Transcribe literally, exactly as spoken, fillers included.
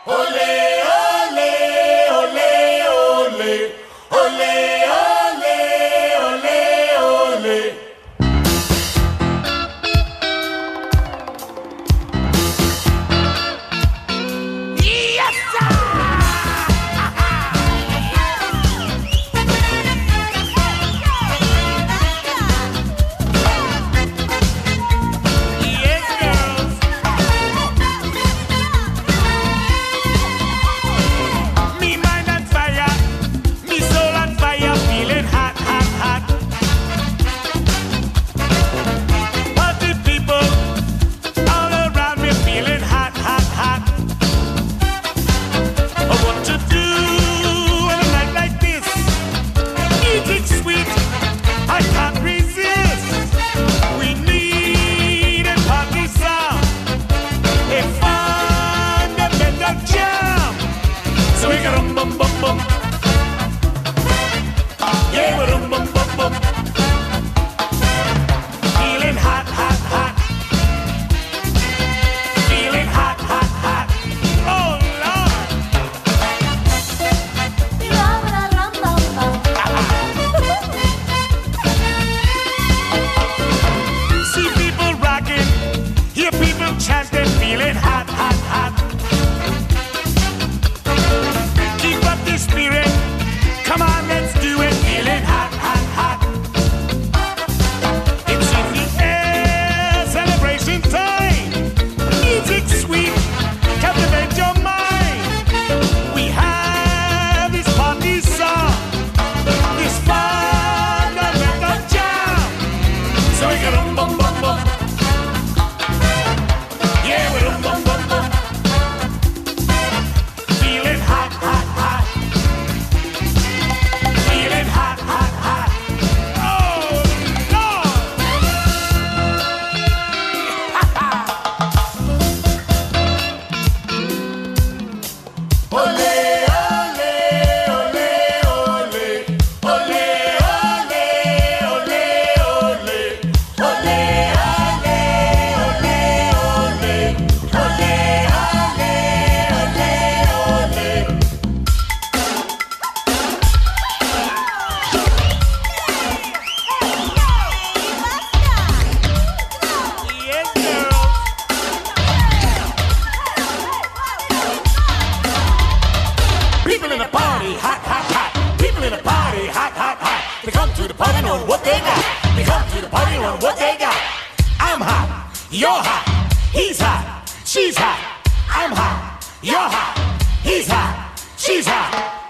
Ole, ole, ole, ole, ole, ole, ole, ole. Yes, sir! Yes, girls. Me mind on fire, me soul on fire, feeling hot, hot, hot. Party people all around me feeling hot, hot, hot. What to do on a night like this? Eating sweet, I can't resist. We need a party song, a fundamental jam. So we got rum bum bum bum. Yeah, we rum bum bum bum. Feeling hot, hot, hot. Feeling hot, hot, hot. Oh Lord. See people rocking, hear people chanting, feeling hot, hot, hot. Keep up the spirit, come on, let's do it, feeling hot, hot, hot. It's in the air, celebration time. Music sweet, captivate your mind. We have this party song, this fundamental jam. So we got rum bum bum bum. Yeah, we rum bum bum bum. Feeling hot, hot, hot. Feeling hot, hot, hot. Oh Lord. Ole, ole, ole, ole. Ole, ole, ole, ole. Ole, ole, ole, ole. Ole, ole, ole, ole. Yes, girls. People in the party, hot, hot, hot. People in the party, hot, hot, hot. They come to the party knowing what they got. They come to the party knowing what they got. I'm hot, you're hot, he's hot, she's hot. I'm hot, you're hot, he's hot, she's hot.